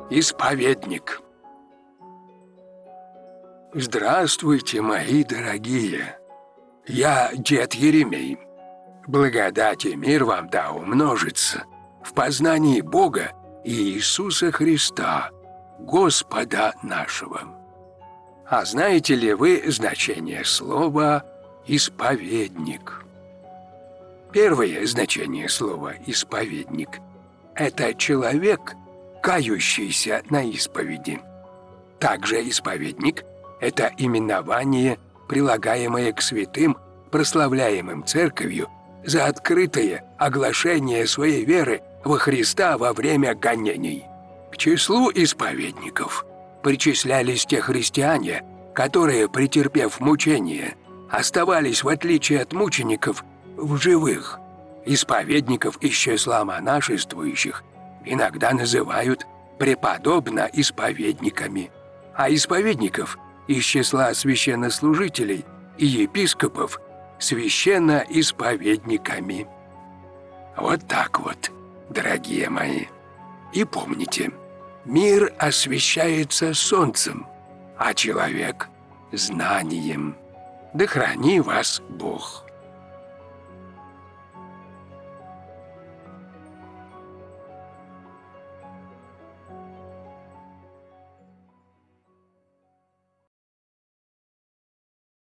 Исповедник. Здравствуйте, мои дорогие! Я дед Еремей. Благодать и мир вам да умножится в познании Бога и Иисуса Христа, Господа нашего. А знаете ли вы значение слова «исповедник»? Первое значение слова «исповедник» – это человек, кающийся на исповеди. Также исповедник – это именование, прилагаемое к святым, прославляемым церковью, за открытое оглашение своей веры во Христа во время гонений. К числу исповедников причислялись те христиане, которые, претерпев мучения, оставались, в отличие от мучеников, в живых. Исповедников из числа монашествующих иногда называют преподобно-исповедниками, а исповедников из числа священнослужителей и епископов священно-исповедниками. Вот так вот, дорогие мои. И помните, мир освещается солнцем, а человек – знанием. Да храни вас Бог!